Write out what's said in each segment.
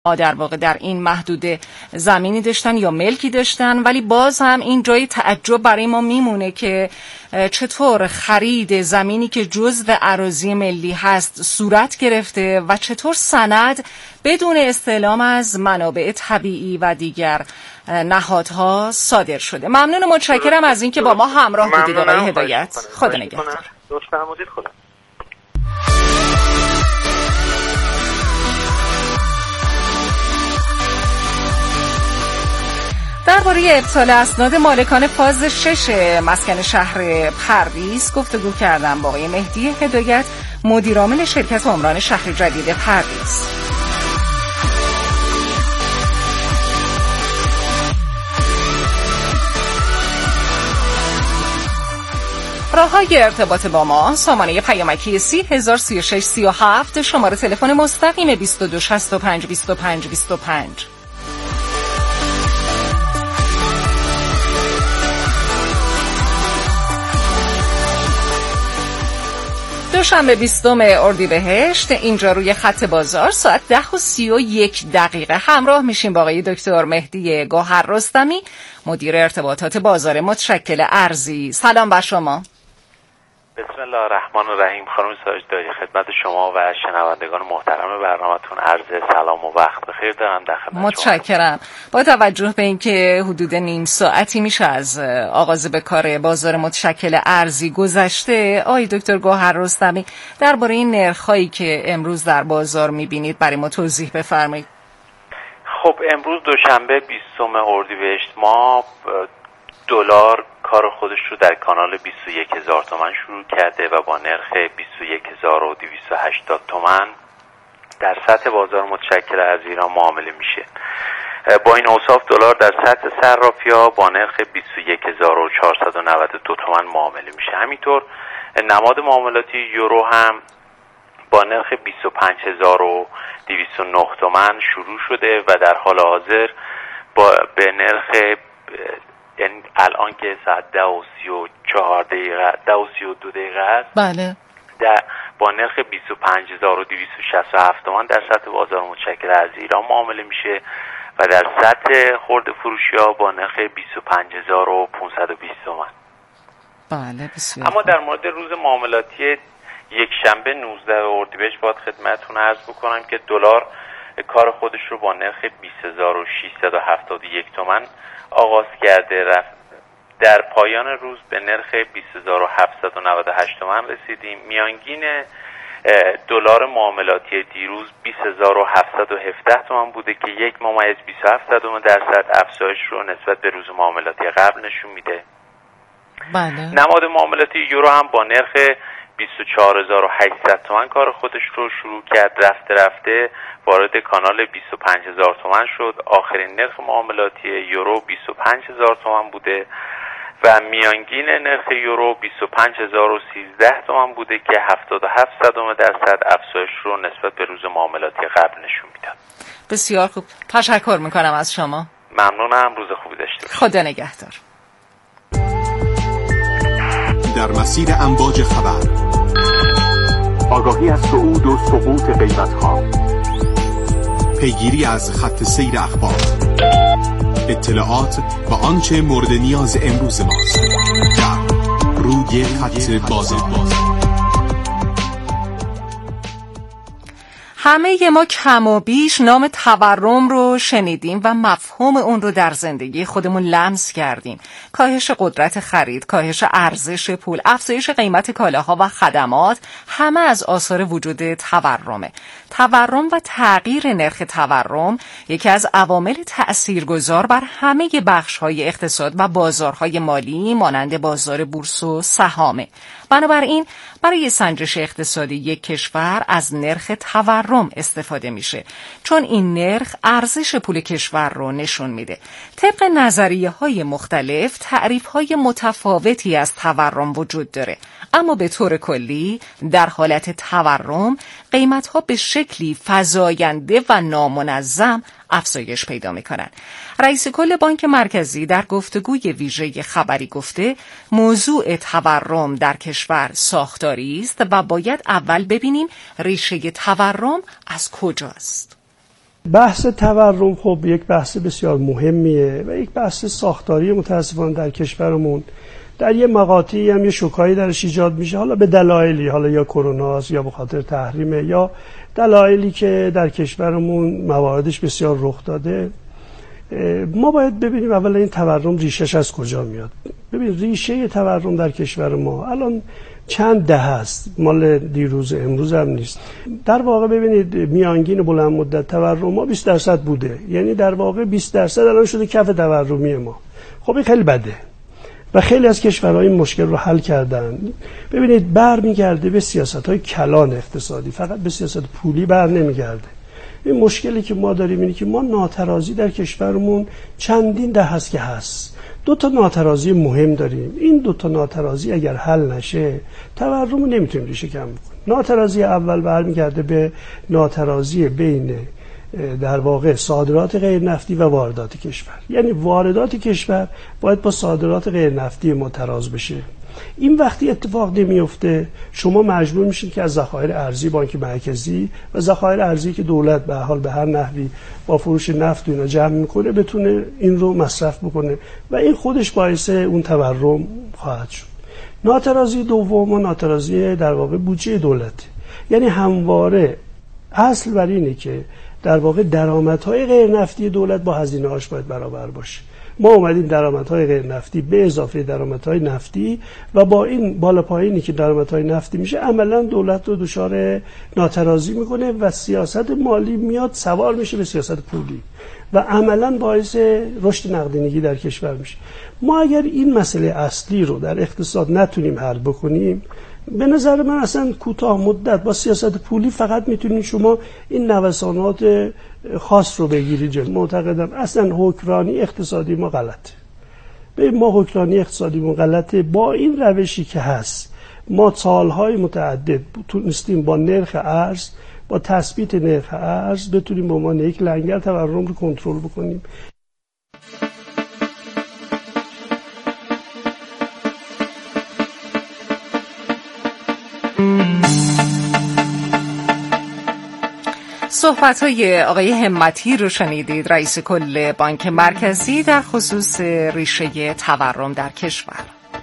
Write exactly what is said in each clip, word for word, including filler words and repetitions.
در واقع در این محدوده زمینی داشتن یا ملکی داشتن، ولی باز هم این جای تعجب برای ما میمونه که چطور خرید زمینی که جزو اراضی ملی هست صورت گرفته و چطور سند بدون استعلام از منابع طبیعی و دیگر نهادها صادر شده. ممنون و متشکرم از اینکه با ما همراه بودید آقای هدایت. خدا نگهدار. خدا. درباره ابطال اسناد مالکان فاز شش مسکن شهر پردیس گفتگو کردم با آقای مهدی هدایت، مدیرعامل شرکت عمران شهر جدید پردیس. راه‌های ارتباط با ما: سامانه پیامکی سی هزار سی و شش سی و هفت، شماره تلفن مستقیم بیست و دو شصت و پنج بیست و پنج بیست و پنج. دوشنبه بیستم اردیبهشت اینجا روی خط بازار ساعت ده و سی و یک دقیقه همراه میشیم با آقای دکتر مهدی گوهر رستمی، مدیر ارتباطات بازار متشکل ارزی. سلام بر شما. بسم الله الرحمن الرحیم. خانم ساجداری، خدمت شما و شنوندگان محترم برنامه‌تون عرض سلام و وقت بخیر دارم در خدمت شما. متشکرم. با توجه به اینکه حدود نیم ساعتی میشه از آغاز به کار بازار متشکل ارزی گذشته، آقای دکتر گوهر رستمی درباره این نرخ‌هایی که امروز در بازار میبینید برای ما توضیح بفرمایید. خب امروز دوشنبه بیستم اردیبهشت ما دلار کار خودش رو در کانال بیست و یک هزار تومان شروع کرده و با نرخ بیست و یک هزار و دویست و هشتاد تومان در سطح بازار متشکل از ایران معامله میشه. با این اوصاف دلار در سطح صرافی‌ها با نرخ بیست و یک هزار و چهارصد و نود و دو تومان معامله میشه. همینطور نماد معاملاتی یورو هم با نرخ بیست و پنج هزار و دویست و نه تومان شروع شده و در حال حاضر با به نرخ، یعنی الان که ساعت ده و سی و چهار دقیقه ده و سی و دو دقیقه است، بله، در با نرخ بیست و پنج هزار و دویست و شصت و هفت تومان در سطح بازار متشکل از ایران معامله میشه و در سطح خرد فروشی ها با نرخ بیست و پنج هزار و پانصد و بیست تومان. بله بسیار. اما در مورد روز معاملاتی یک شنبه نوزده اردیبهشت باید خدمتتون عرض بکنم که دلار کار خودش رو با نرخ بیست هزار و ششصد و هفتاد و یک تومان آغاز کرده، رفت در پایان روز به نرخ بیست هزار و هفتصد و نود و هشت تومان رسیدیم. میانگین دلار معاملاتی دیروز بیست هزار و هفتصد و هفده تومان بوده که یک ممیز بیست و هفت درصد افزایش رو نسبت به روز معاملاتی قبل نشون میده. بله. نماد معاملاتی یورو هم با نرخ بیست و چهار هزار و هشتصد تومان کار خودش رو شروع کرد، رفته رفته وارد کانال بیست و پنج هزار تومان شد. آخرین نرخ معاملاتی یورو بیست و پنج هزار تومان بوده و میانگین نرخ یورو بیست و پنج هزار و سیزده تومان بوده که هفتاد و هفت درصد افزایش رو نسبت به روز معاملاتی قبل نشون میداد. بسیار خوب، تشکر میکنم از شما. ممنونم، روز خوبی داشته باشید. خدا نگهدار. در مسیر امواج خبر، آگاهی از صعود و سقوط قیمت‌ها، پیگیری از خط سیر اخبار، اطلاعات و آنچه مورد نیاز امروز ماست در روی خط بازار. همه ما کم و بیش نام تورم رو شنیدیم و مفهوم اون رو در زندگی خودمون لمس کردیم. کاهش قدرت خرید، کاهش ارزش پول، افزایش قیمت کالاها و خدمات همه از آثار وجود تورمه. تورم و تغییر نرخ تورم یکی از عوامل تأثیرگذار بر همه بخش‌های اقتصاد و بازارهای مالی مانند بازار بورس و سهامه. بنابراین برای سنجش اقتصادی یک کشور از نرخ تورم استفاده میشه، چون این نرخ ارزش پول کشور رو نشون میده. طبق نظریه‌های مختلف تعریف‌های متفاوتی از تورم وجود داره، اما به طور کلی در حالت تورم قیمت‌ها به شکلی فزاینده و نامنظم افزایش پیدا میکنن. رئیس کل بانک مرکزی در گفتگوی ویژه خبری گفته موضوع تورم در کشور ساختاری است و باید اول ببینیم ریشه تورم از کجاست. بحث تورم خب یک بحث بسیار مهمیه و یک بحث ساختاری متاسفانه در کشورمون در یه مقاطعی هم یه شوکایی درش ایجاد میشه، حالا به دلایلی، حالا یا کروناست یا به خاطر تحریمه یا دلایلی که در کشورمون مواردش بسیار رخ داده. ما باید ببینیم اولا این تورم ریشش از کجا میاد. ببین ریشه تورم در کشور ما الان چند دهه است، مال دیروز امروز هم نیست. در واقع ببینید میانگین بلند مدت تورم ما بیست درصد بوده، یعنی در واقع بیست درصد الان شده کف تورمی ما. خب این خیلی بده و خیلی از کشورها این مشکل رو حل کردن. ببینید برمیگرده به سیاست‌های کلان اقتصادی، فقط به سیاست پولی بر نمیگرده. این مشکلی که ما داریم اینه که ما ناترازی در کشورمون چندین دهه است که هست. دو تا ناترازی مهم داریم. این دو تا ناترازی اگر حل نشه تورم رو نمیتونیم ریشه کم بکنیم. ناترازی اول برمیگرده به ناترازی بین در واقع صادرات غیر نفتی و واردات کشور. یعنی واردات کشور باید با صادرات غیر نفتی متراز بشه. این وقتی اتفاق نمیفته شما مجبور میشید که از ذخایر ارزی بانک مرکزی و ذخایر ارزی که دولت به حال به هر نحوی با فروش نفت و اینا جمع میکنه بتونه این رو مصرف بکنه و این خودش باعث اون تورم خواهد شد. ناترازی دوم و ناترازی در واقع بودجه دولت، یعنی همواره اصل بر اینه که در واقع درآمدهای غیر نفتی دولت با هزینه‌هاش باید برابر باشه. ما اومدیم درآمدهای غیر نفتی به اضافه درآمدهای نفتی و با این بالا پایینی که درآمدهای نفتی میشه عملا دولت رو دچار ناترازی میکنه و سیاست مالی میاد سوار میشه به سیاست پولی و عملا باعث رشد نقدینگی در کشور میشه. ما اگر این مسئله اصلی رو در اقتصاد نتونیم حل بکنیم، به نظر من اصلا کوتاه مدت با سیاست پولی فقط میتونید شما این نوسانات خاص رو بگیرید جلو. معتقدم اصلا حکمرانی اقتصادی ما غلطه. ببین ما حکمرانی اقتصادی ما غلطه. با این روشی که هست ما سالهای متعدد تونستیم با نرخ ارز، با تثبیت نرخ ارز بتونیم به عنوان یک لنگر تورم رو کنترل بکنیم. صحبت‌های آقای همتی رو شنیدید، رئیس کل بانک مرکزی در خصوص ریشه تورم در کشور.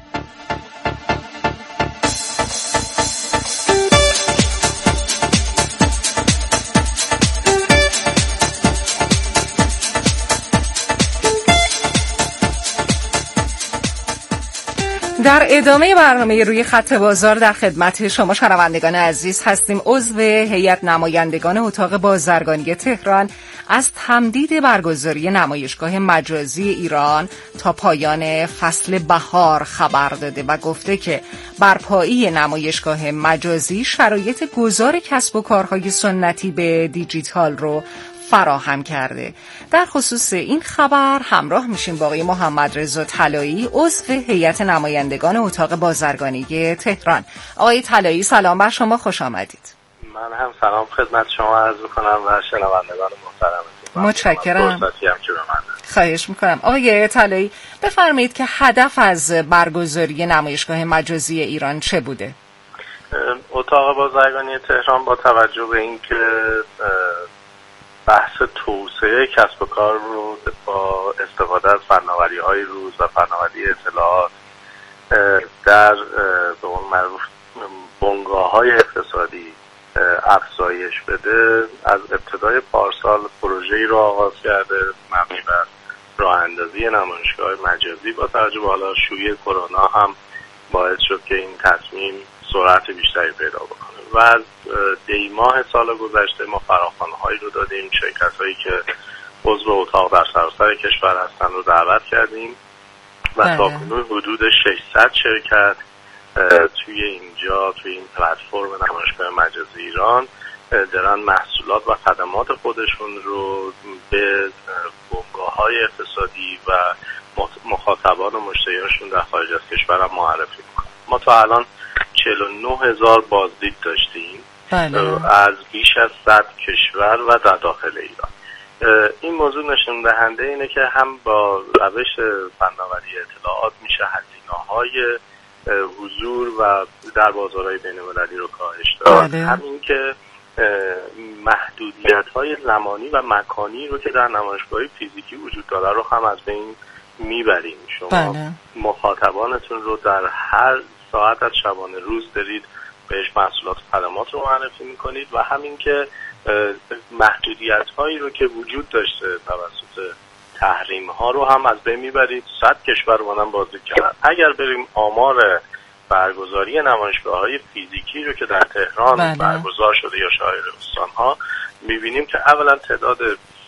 در ادامه برنامه روی خط بازار در خدمت شما شنوندگان عزیز هستیم. عضو هیئت نمایندگان اتاق بازرگانی تهران از تمدید برگزاری نمایشگاه مجازی ایران تا پایان فصل بهار خبر داده و گفته که برپایی نمایشگاه مجازی شرایط گذار کسب و کارهای سنتی به دیجیتال رو فراهم کرده. در خصوص این خبر همراه میشیم با آقای محمد رضا طلایی، عضو هیئت نمایندگان اتاق بازرگانی تهران. آقای طلایی سلام بر شما، خوش آمدید. من هم سلام خدمت شما عرض می‌کنم و شنوندگان محترم. متشکرم. خواهش میکنم. آقای طلایی بفرمایید که هدف از برگزاری نمایشگاه مجازی ایران چه بوده؟ اتاق بازرگانی تهران با توجه به اینکه بحث توسعه کسب و کار رو با استفاده از فناوری‌های روز و فناوری اطلاعات در به قول معروف بنگاه‌های اقتصادی افزایش بده، از ابتدای پارسال پروژه‌ای رو آغاز کرده مبنی بر راه اندازی نمایشگاه مجازی. با توجه به حالا شیوع کرونا هم باعث شد که این تصمیم سرعت بیشتری پیدا بکنه و از دی ماه سال گذشته ما فراخوان‌هایی رو دادیم. شرکت‌هایی که عضو اتاق در سراسر کشور هستن رو دعوت کردیم و تاکنون حدود ششصد شرکت توی اینجا توی این پلتفرم نمایشگاه مجازی ایران دارن محصولات و خدمات خودشون رو به بنگاه‌های اقتصادی و مخاطبان و مشتریاشون در خارج از کشور هم معرفی می‌کنن. ما تا الان چهل و نه هزار بازدید داشتیم بله. از بیش از صد کشور و در داخل ایران. این موضوع نشون دهنده اینه که هم با روش فناوری اطلاعات میشه هزینه‌های حضور و در بازارهای بین‌المللی رو کاهش داد. بله. همین که محدودیت‌های زمانی و مکانی رو که در نمایشگاه فیزیکی وجود داره رو هم از بین میبریم. شما بله. مخاطبانتون رو در هر ساعت از شبانه روز دارید بهش محصولات و خدمات رو معرفی میکنید و همین که محدودیت‌هایی رو که وجود داشته توسط تحریم ها رو هم از بین میبرید. صد کشور مانم بازدید کردن. اگر بریم آمار برگزاری نمایشگاه‌های فیزیکی رو که در تهران بله. برگزار شده یا شایر استان‌ها می‌بینیم که اولا تعداد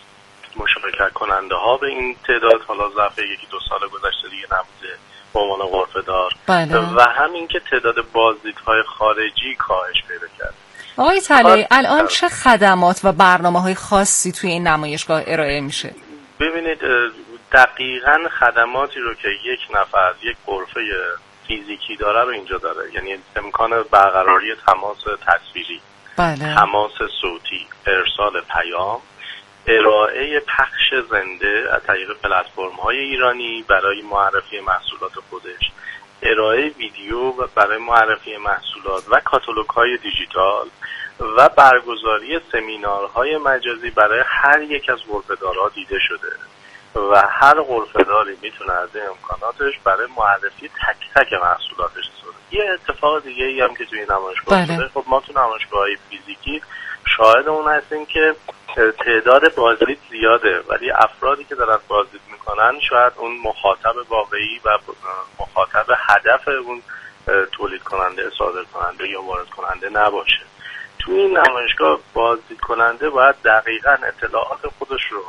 مشارکت کننده ها به این تعداد حالا ظرف یکی دو سال گذشته دیگه نبوده به عنوان غرفه‌دار بله. و همین که تعداد بازدیدهای خارجی کاهش پیدا کرد. آقای طلایی الان چه خدمات و برنامه‌های خاصی توی این نمایشگاه ارائه میشه؟ ببینید دقیقاً خدماتی رو که یک نفر یک غرفه فیزیکی داره رو اینجا داره، یعنی امکان برقراری تماس تصویری بله. تماس صوتی، ارسال پیام، ارائه پخش زنده از طریق پلتفرم‌های ایرانی برای معرفی محصولات خودش، ارائه ویدیو برای معرفی محصولات و کاتالوگ‌های دیجیتال و برگزاری سمینارهای مجازی برای هر یک از غرفه‌دارها دیده شده و هر غرفه‌داری میتونه از این امکاناتش برای معرفی تک تک محصولاتش استفاده. یه اتفاق دیگه ای هم که توی نمایشگاه شده، خب ما تو نمایشگاه‌های فیزیکی شاهد اون هستیم که تعداد بازدید زیاده ولی افرادی که دارن بازدید میکنن شاید اون مخاطب واقعی و مخاطب هدف اون تولید کننده، صادر کننده یا وارد کننده نباشه. توی این نمایشگاه بازدید کننده باید دقیقاً اطلاعات خودش رو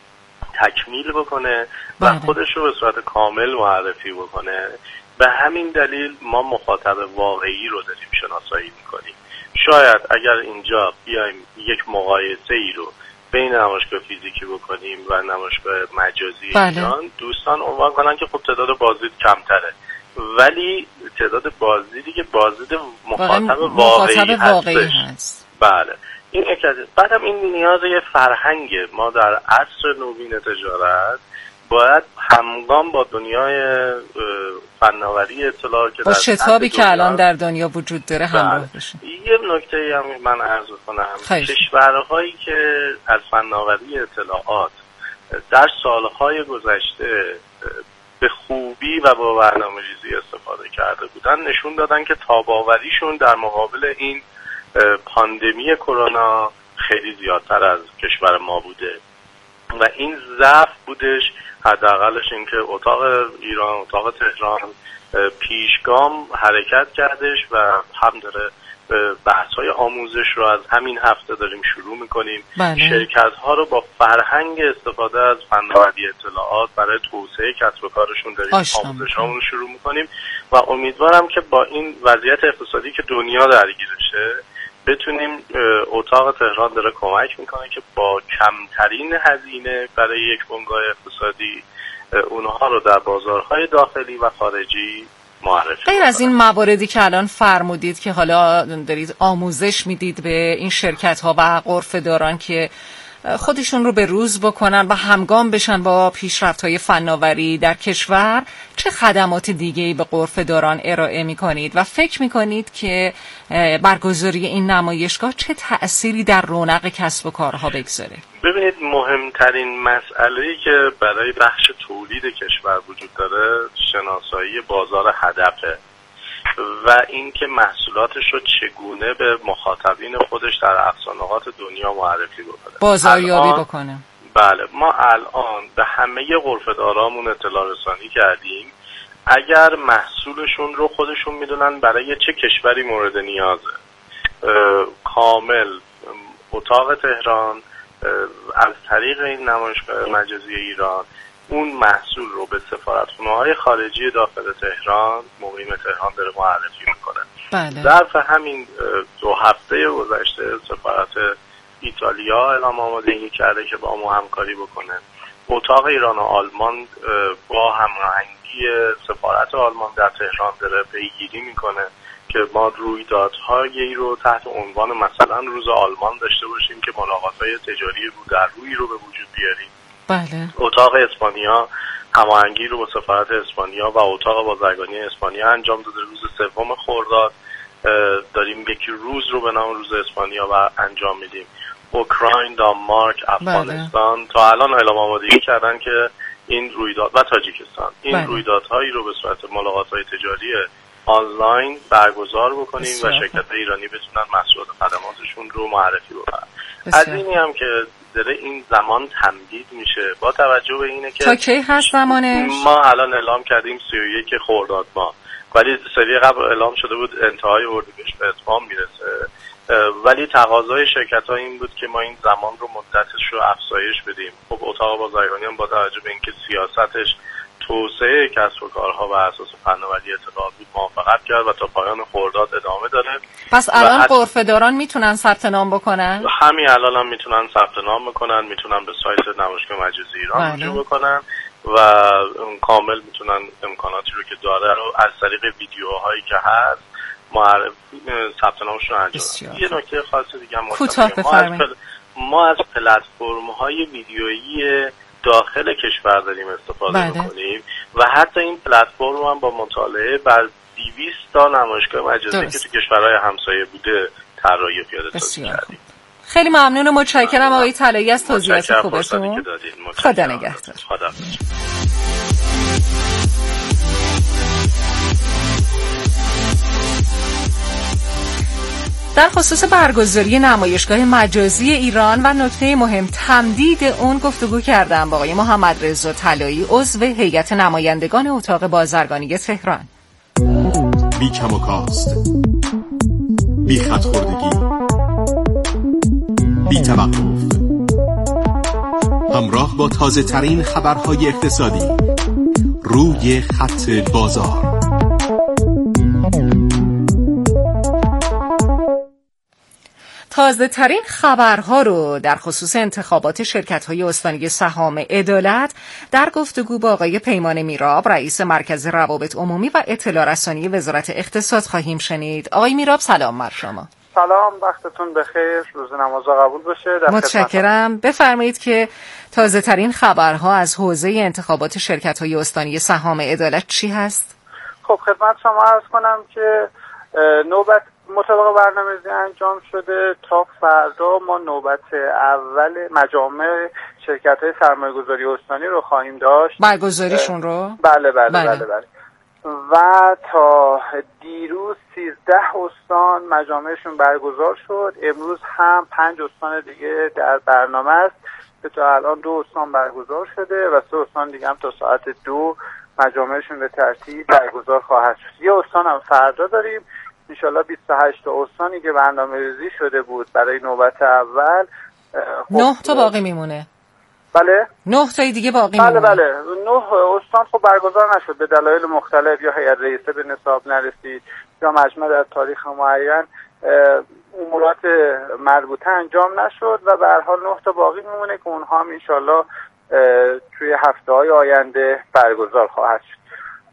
تکمیل بکنه و خودش رو به صورت کامل معرفی بکنه. به همین دلیل ما مخاطب واقعی رو داریم شناسایی میکنیم. شاید اگر اینجا بیایم یک مقایسه ای رو بین نمایشگاه فیزیکی بکنیم و نمایشگاه مجازی بله. ایران، دوستان عنوان کنن که خب تعداد بازدید کمتره، ولی تعداد بازدیدی که بازدید مخاطب واقعی, مخاطب واقعی هست. بله این یک از بعدم این نیاز یه فرهنگه. ما در عصر نوین تجارت باید همگام با دنیای فناوری اطلاعات که با شتابی که الان در دنیا وجود داره همراه بشیم. یه نکته هم من عرض کنم، کشورهایی که از فناوری اطلاعات در سالهای گذشته به خوبی و با برنامه‌ریزی استفاده کرده بودن نشون دادن که تاب‌آوریشون در مقابل این پاندمی کرونا خیلی زیادتر از کشور ما بوده و این ضعف بودش. حداقلش این که اتاق ایران، اتاق تهران پیشگام حرکت کردش و هم داره بحث‌های آموزش رو از همین هفته داریم شروع می‌کنیم. شرکت‌ها رو با فرهنگ استفاده از فناوری اطلاعات برای توسعه کسب و کارشون داریم آموزش‌هامون رو شروع می‌کنیم و امیدوارم که با این وضعیت اقتصادی که دنیا درگیرشه بتونیم اتاق تهران داره کمک میکنه که با کمترین هزینه برای یک بنگاه اقتصادی اونها رو در بازارهای داخلی و خارجی معرفی غیر از این مواردی که الان فرمودید که حالا دارید آموزش میدید به این شرکت ها و غرفه‌داران که خودشون رو به روز بکنن و همگام بشن با پیشرفت‌های فناوری در کشور، چه خدمات دیگه‌ای به غرفه‌داران ارائه می‌کنید و فکر می‌کنید که برگزاری این نمایشگاه چه تأثیری در رونق کسب و کارها بگذاره؟ ببینید مهمترین مسئله‌ای که برای بخش تولید کشور وجود داره شناسایی بازار هدفه و اینکه محصولاتش رو چگونه به مخاطبین خودش در اقصا نقاط دنیا معرفی بکنه، بازاریابی بکنه. بله ما الان به همه غرفه‌دارامون اطلاع رسانی کردیم. اگر محصولشون رو خودشون میدونن برای چه کشوری مورد نیازه، کامل اتاق تهران از طریق این نمایشگاه مجازی ایران اون محصول رو به سفارتخونه‌های خارجی داخل تهران، مقیم تهران داره معرفی میکنه. بله. ظرف همین دو هفته گذشته سفارت ایتالیا اعلام آمادگی کرده که با ما همکاری بکنه. اتاق ایران و آلمان با هماهنگی سفارت آلمان در تهران داره پیگیری میکنه که ما رویدادهایی رو تحت عنوان مثلا روز آلمان داشته باشیم که ملاقات‌های تجاری رو در روی رو به وجود بیاریم. بله. اتاق اسپانیا هماهنگی رو با سفارت اسپانیا و اتاق بازرگانی اسپانیا انجام داده. روز سوم خرداد داریم یکی روز رو به نام روز اسپانیا و انجام میدیم. اوکراین، دانمارک، افغانستان بله. تا الان اعلام آمادگی کردن که این رویداد و تاجیکستان این بله. رویدادهایی رو به صورت ملاقات‌های تجاری آنلاین برگزار بکنیم بسیار. و شرکت‌های ایرانی بتونن محصولات و خدماتشون رو معرفی بکنن. از اینی هم که داره این زمان تمدید میشه با توجه به اینه که تا کی هست زمانش؟ ما الان اعلام کردیم سی و یک خرداد ماه، ولی سری قبل اعلام شده بود انتهای اردیبهشت به اتمام میرسه، ولی تقاضای شرکت‌ها این بود که ما این زمان رو مدتش رو افزایش بدیم. خب اتاق بازرگانی هم با توجه به اینکه سیاستش توسعه کسب و کارها و اساس فناوری اطلاعات بود موافقت کرد و تا پایان خرداد ادامه داره. پس الان غرفه‌داران میتونن ثبت نام بکنن؟ همین الان هم میتونن ثبت نام بکنن، میتونن به سایت نمایشگاه مجازی ایران رجوع بکنن و کامل میتونن امکاناتی رو که داره رو از طریق ویدیوهایی که هست معرف ثبت نامشون انجام بدن. یه نکته خاص دیگه هم ما از پل... ما از پلتفرم‌های ویدیویی داخل کشور داریم استفاده می‌کنیم و حتی این پلتفرم هم با مطالعه بر دویست تا نمایشگاه مجازی که تو کشورهای همسایه بوده طراحی و پیاده‌سازی کردیم. خیلی ممنون و متشکرم آقای طلایی از توضیحات خوبتون. خدا نگهدار. خدا. در خصوص برگزاری نمایشگاه مجازی ایران و نکته مهم تمدید اون گفتگو کردم با آقای محمد رضا طلایی عضو هیئت نمایندگان اتاق بازرگانی تهران. بی کم و کاست، بی خط خوردگی، بی توقف، همراه با تازه ترین خبرهای اقتصادی روی خط بازار. تازه ترین خبرها رو در خصوص انتخابات شرکت‌های استانی سهام عدالت در گفتگو با آقای پیمان میراب رئیس مرکز روابط عمومی و اطلاع رسانی وزارت اقتصاد خواهیم شنید. آقای میراب سلام بر شما. سلام، وقتتون بخیر، روز نمازها قبول باشه. متشکرم. بفرمایید که تازه ترین خبرها از حوزه انتخابات شرکت‌های استانی سهام عدالت چی هست؟ خب خدمت شما عرض کنم که نوبت مطابق برنامه‌ریزی انجام شده. تا فردا ما نوبت اول مجامع شرکت‌های سرمایه‌گذاری استانی رو خواهیم داشت. برگزاریشون رو؟ بله بله بله بله, بله. و تا دیروز سیزده استان مجامعشون برگزار شد. امروز هم پنج استان دیگه در برنامه است که تا الان دو استان برگزار شده و سه استان دیگه هم تا ساعت دو مجامعشون به ترتیب برگزار خواهد شد. یه استان هم فردا داریم. انشالله بیست و هشت تا استانی که برنامه‌ریزی شده بود برای نوبت اول نه تا باقی میمونه. بله؟ نه تای دیگه باقی بله میمونه. بله نه استان خب برگزار نشد به دلایل مختلف، یا هیئت رئیسه به نصاب نرسید یا مجمع در تاریخ معین امورات مربوطه انجام نشد و به هر حال نه تا باقی میمونه که اونها هم انشالله توی هفته‌های آینده برگزار خواهد شد.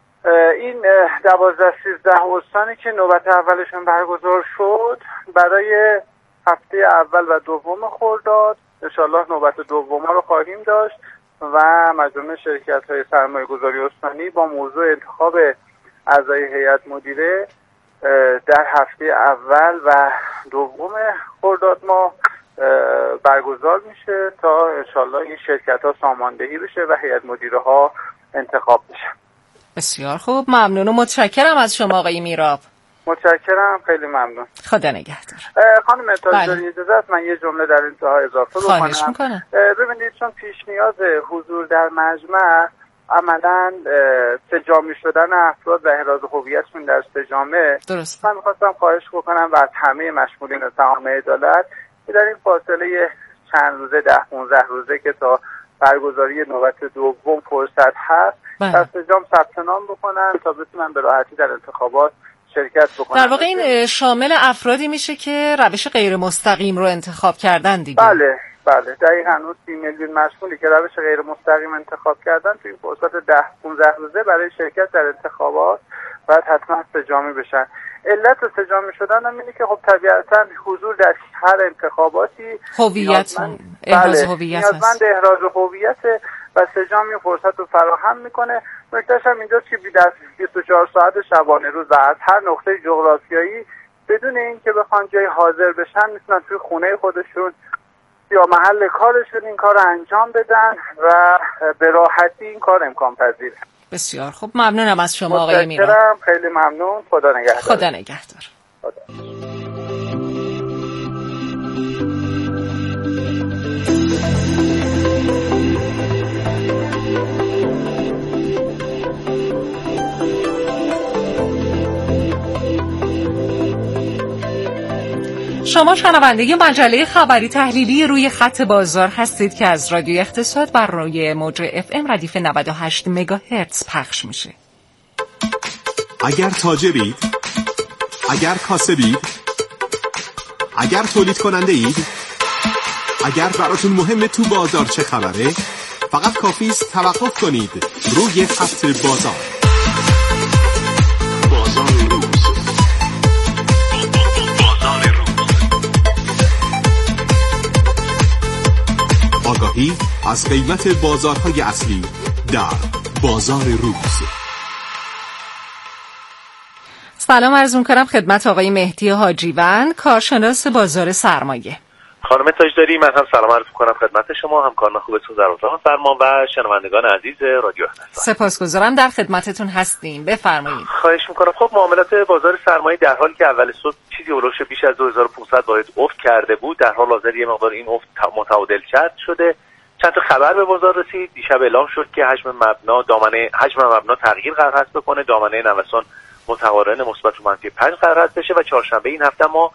این دوازده سیزده استانی که نوبت اولشون برگزار شد برای هفته اول و دوم خرداد انشالله نوبت دوم رو خواهیم داشت و مجمع شرکت‌های سرمایه‌گذاری استانی با موضوع انتخاب اعضای هیئت مدیره در هفته اول و دوم خرداد ماه برگزار میشه تا انشالله این شرکت‌ها ساماندهی بشه و هیئت مدیره ها انتخاب بشه. بسیار خوب، ممنون و متشکرم از شما آقای میراب. متشکرم، خیلی ممنون. خدا نگهدار. خانم تاجداری اجازه است من یه جمله در انتها اضافه بکنم. خواهش میکنم. ببینید چون پیش نیاز حضور در مجمع عملاً سه‌جانبه شدن افراد و احراز هویتشون در سه‌جانبه، درست. من می‌خواستم خواهش بکنم و از همه مشمولین سهام عدالت که در این فاصله چند روزه ده پانزده روزه که تا برگزاری نوبت دوم فرصت هست در سه‌جانب ثبت نام بکنن تا بتونن به راحتی در انتخابات شرکت بکنن. در واقع این شامل افرادی میشه که روش غیر مستقیم رو انتخاب کردن دیگه. بله بله دقیقاً اون سی میلیون مشمولی که روش غیر مستقیم انتخاب کردن توی این فرصت ده پانزده روزه برای شرکت در انتخابات باید حتما سه‌جانبه بشن. علت سه‌جانبه شدن هم اینه که خب طبیعتاً حضور در هر انتخاباتی هویت احراز هویت است. نیازمند احراز هویت و سه‌جانبه فرصت رو فراهم میکنه. نکتهش هم اینجاست که در بیست و چهار ساعت شبانه روز و از هر نقطه جغرافیایی بدون اینکه بخوان جای حاضر بشن میتونن توی خونه خودشون یا محل کارشون این کار رو انجام بدن و به راحتی این کار امکان پذیره. بسیار خوب، ممنونم از شما آقای میران. خیلی ممنون. خدا نگهدار. خدا نگهدار. خدا. شما شنونده مجله خبری تحلیلی روی خط بازار هستید که از رادیو اقتصاد بر روی موج اف ام ردیف نود و هشت مگاهرتز پخش میشه. اگر تاجرید، اگر کاسبید، اگر تولید کننده اید، اگر براتون مهمه تو بازار چه خبره، فقط کافی است توقف کنید روی خط بازار. بازار روز. بازار روز. آگاهی از قیمت بازارهای اصلی در بازار روز. سلام عرض می‌کنم خدمت آقای مهدی حاجیوند، کارشناس بازار سرمایه. خانم تاجداری، من هم سلام عرض می‌کنم خدمت شما، همکاران خوبتون در اتاق فرمان و شنوندگان عزیز رادیو اقتصاد. سپاسگزارم، در خدمتتون هستیم، بفرمایید. خواهش می‌کنم. خب معاملات بازار سرمایه در حالی که اول صبح چیزی اولش بیش از دو هزار و پانصد واحد افت کرده بود، در حال حاضر یه مقدار این افت متعادل کرد شده. چند تا خبر به بازار رسید. دیشب اعلام شد که حجم مبنا دامنه حجم مبنا تغییر قرار هست بکنه، دامنه نوسان متقارن مثبت و منفی پنج قرار هست بشه و چهارشنبه این هفته ما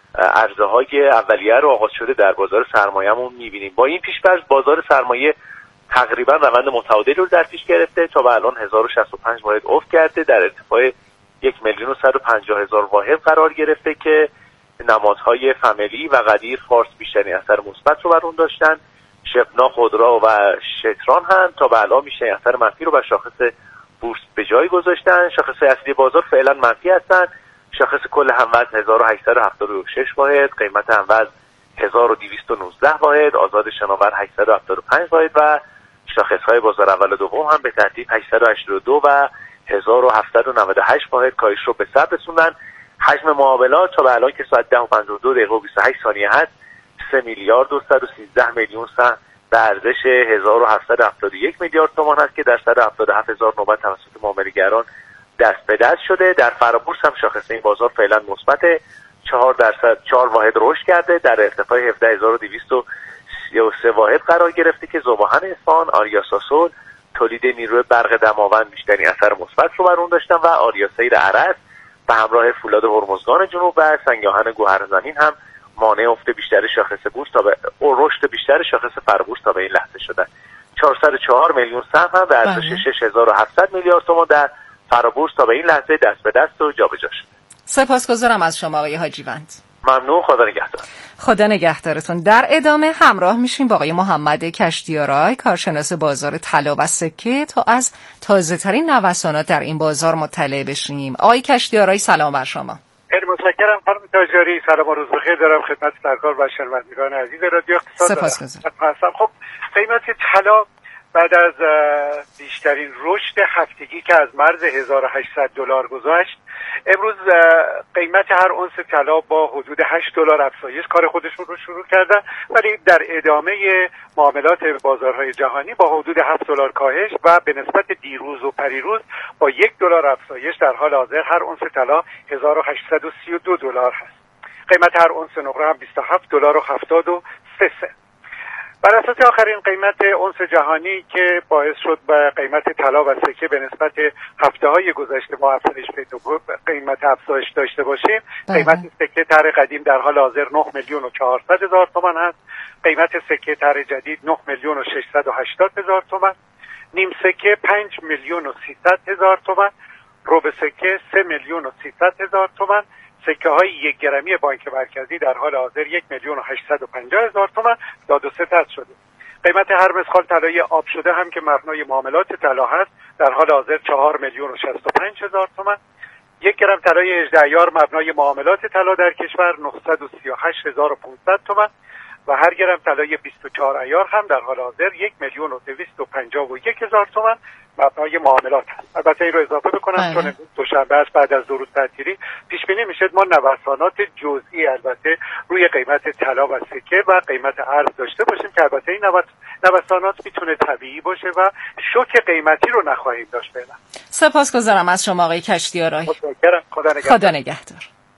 عرضه‌های اولیه رو آغاز شده در بازار سرمایه‌مون می‌بینیم. با این پیش‌فرض بازار سرمایه تقریبا روند متعادل رو در پیش گرفته، تا به الان هزار و شصت و پنج واحد افت کرده، در ارتفاع یک میلیون و صد و پنجاه هزار واحد قرار گرفته که نمادهای فامیلی و قدیر فارس بیشترین اثر مثبت رو بر اون داشتن. شفنا، خودرو و شتران هم تا به الان بیشترین اثر منفی رو بر شاخص بورس به جای گذاشتن. شاخص اصلی بازار فعلا منفی هستن. شاخص کل هموزن هزار و هشتصد و هفتاد و شش واحد، قیمت هموزن هزار و دویست و نوزده واحد، آزاد شناور هشتصد و هفتاد و پنج واحد و شاخص‌های بازار اول و دوم هم به ترتیب هشتصد و هشتاد و دو و هزار و هفتصد و نود و هشت واحد کاهش رو به ثبت رسوندن. حجم معاملات تا به الان که ساعت ده و پنجاه و دو دقیقه و بیست و هشت ثانیه هست سه میلیارد و صد و سیزده میلیون سهم به ارزش هزار و هفتصد و هفتاد و یک میلیارد تومان است که در صد و هفتاد و هفت هزار نوبت توسط معامله‌گران دست به دست شده. در فرابورس هم شاخص این بازار فعلا مثبت چهار درصد چهار واحد رشد کرده، در ارتفاع هفده هزار و دویست و سی و سه واحد قرار گرفته که ذوباهن اصفهان، آریاساسول، تولید نیروی برق دماوند بیشترین اثر مثبت رو بر اون داشتن و آریاسیر عرض به همراه فولاد هرمزگان جنوب و سنگاهن گوهرزمین هم مانع افت بیشتر شاخص بورس تا به رشد بیشتر شاخص فرابورس تا به این لحظه شدن. چهارصد و چهار میلیون سهم هم به ارزش شش هزار و هفتصد میلیارد تومان در فرابورس تا به این لحظه دست به دست و جابجا شده. سپاسگزارم از شما آقای حاجیوند. ممنون. خدا نگهدار. خدا نگهدارتون. در ادامه همراه میشیم با آقای محمد کشتیارای، کارشناس بازار طلا و سکه، تا از تازه ترین نوسانات در این بازار مطلع بشیم. آقای کشتیارای سلام بر شما. خیلی متشکرم خانم تاجداری، سلام و روز بخیر دارم خدمت سرکار و شنوندگان عزیز رادیو اقتصاد. سپاسگزارم. خب قیمت طلا بعد از بیشترین رشد هفتگی که از مرز هزار و هشتصد دلار گذشت، امروز قیمت هر اونس طلا با حدود هشت دلار افزایش کار خودشون رو شروع کردن، ولی در ادامه معاملات بازارهای جهانی با حدود هفت دلار کاهش و به نسبت دیروز و پریروز با یک دلار افزایش در حال حاضر هر اونس طلا هزار و هشتصد و سی و دو دلار هست. قیمت هر اونس نقره هم بیست و هفت دلار و هفتاد و سه سنت. بر اساس آخرین قیمت اونس جهانی که باعث شد به قیمت طلا و سکه به نسبت هفته‌های گذشته ما افزایش پیدا قیمت افزایش داشته باشیم، قیمت سکه طرح قدیم در حال حاضر نه میلیون و چهارصد هزار تومان است، قیمت سکه طرح جدید نه میلیون و ششصد و هشتاد هزار تومان، نیم سکه پنج میلیون و سیصد هزار تومان، ربع سکه سه میلیون و سیصد هزار تومان، سکه های یک گرمی بانک مرکزی در حال حاضر یک میلیون و هشتصد و پنجاه هزار تومان داد و ستد شده. قیمت هر مسخال طلای آب شده هم که مبنای معاملات طلا هست در حال حاضر چهار میلیون و شصت و پنج هزار تومان. یک گرم طلای هجده عیار مبنای معاملات طلا در کشور نهصد و سی و هشت هزار و پانصد تومان و هر گرم طلای بیست و چهار عیار هم در حال حاضر یک میلیون و دویست و پنجاه و یک هزار تومان مبنای معاملات هست. البته این رو اضافه بکنم چون دوشنبه است بعد از دو روز تعطیلی پیش بینی میشه ما نوسانات جزئی البته روی قیمت طلا و سکه و قیمت ارز داشته باشیم که البته این نوسانات میتونه طبیعی باشه و شوک قیمتی رو نخواهیم داشت. فعلا سپاسگزارم از شما آقای کشتیارای. متشکرم. خدا نگهدار. خدا نگهدار.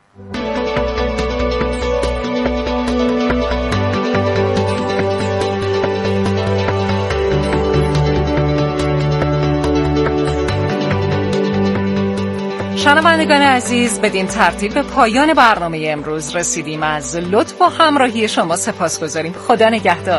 شنوندگان عزیز، بدین ترتیب به پایان برنامه امروز رسیدیم. از لطف و همراهی شما سپاسگزاریم. خدا نگهدار.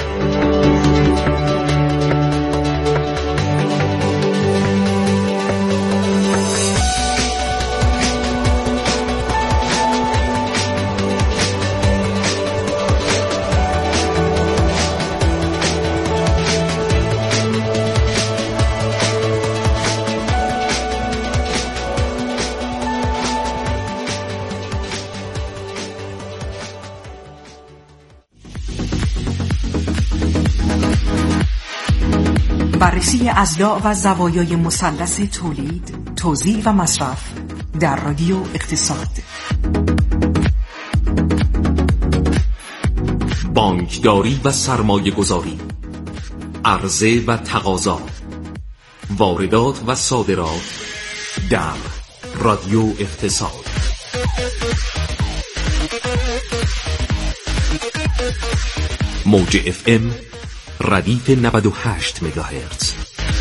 بررسی اضلاع و زوایای مثلث تولید، توزیع و مصرف در رادیو اقتصاد. بانکداری و سرمایه گذاری، عرضه و تقاضا، واردات و صادرات در رادیو اقتصاد. موج اف ام ردیف نود و هشت مگاهرتز.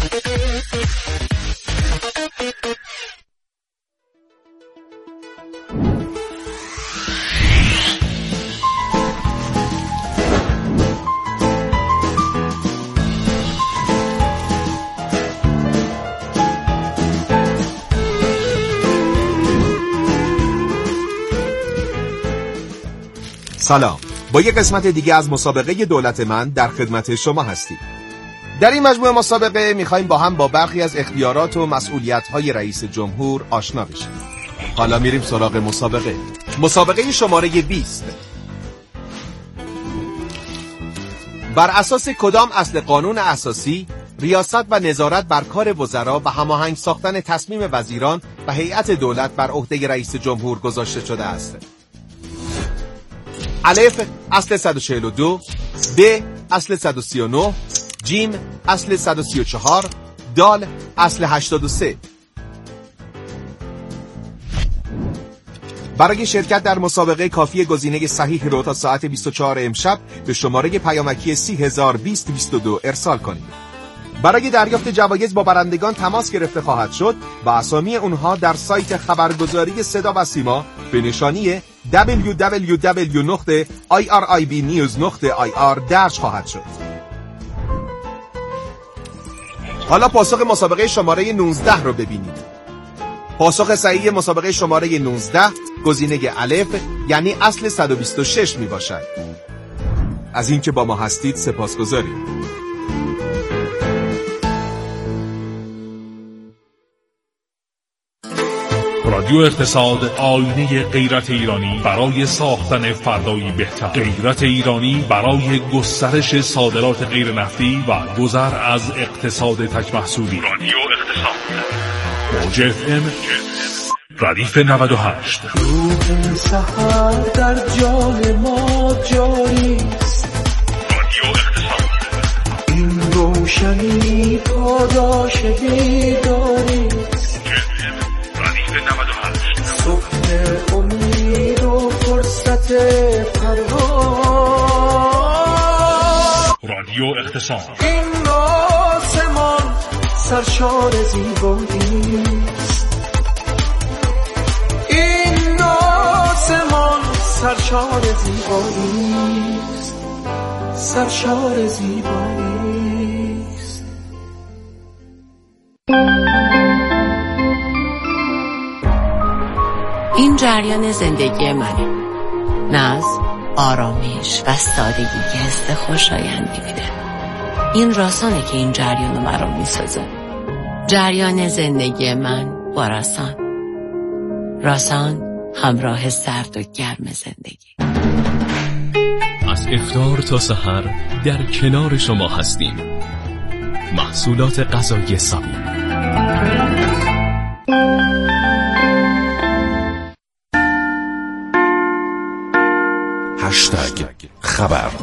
سلام، با یک قسمت دیگه از مسابقه دولت من در خدمت شما هستیم. در این مجموعه مسابقه میخوایم با هم با برخی از اختیارات و مسئولیت‌های رئیس جمهور آشنا بشیم. حالا میریم سراغ مسابقه. مسابقه شماره بیست. بر اساس کدام اصل قانون اساسی ریاست و نظارت بر کار وزرا و هماهنگ ساختن تصمیم وزیران و هیئت دولت بر عهده رئیس جمهور گذاشته شده است؟ الف اصل صد و چهل و دو، ب اصل صد و سی و نه، جیم اصل صد و سی و چهار، دال اصل هشتاد و سه. برای شرکت در مسابقه کافی گزینه صحیح رو تا ساعت بیست و چهار امشب به شماره پیامکی سی هزار بیست بیست و دو ارسال کنید. برای دریافت جوایز با برندگان تماس گرفته خواهد شد و اسامی اونها در سایت خبرگزاری صدا و سیما به نشانی دبلیو دبلیو دبلیو نقطه آی آر آی بی نیوز نقطه آی آر درج خواهد شد. حالا پاسخ مسابقه شماره نوزده رو ببینید. پاسخ صحیح مسابقه شماره نوزده گزینه الف یعنی اصل صد و بیست و شش می باشد. از اینکه با ما هستید سپاسگزاریم. رادیو اقتصاد، آینه غیرت ایرانی برای ساختن فردایی بهتر. غیرت ایرانی برای گسترش صادرات غیر نفتی و گذر از اقتصاد تک محصولی. رادیو اقتصاد، موج اف ام ردیف نود و هشت. روح سحر در جان ما جاریست. رادیو اقتصاد، این روشنی پاداش بیداریست. صبح امید و فرصت پرواز. رادیو اقتصاد، این آسمان سرشار زیباییست. این آسمان سرشار زیباییست. سرشار زیباییست. این جریان زندگی منه، ناز، آرامش و سادگی که حس خوشایندی میده. این راسانه که این جریان رو مرا میسازه. جریان زندگی من با راسان. راسان همراه سرد و گرم زندگی. از افطار تا سحر در کنار شما هستیم. محصولات غذایی سامی. هشتگ خبر.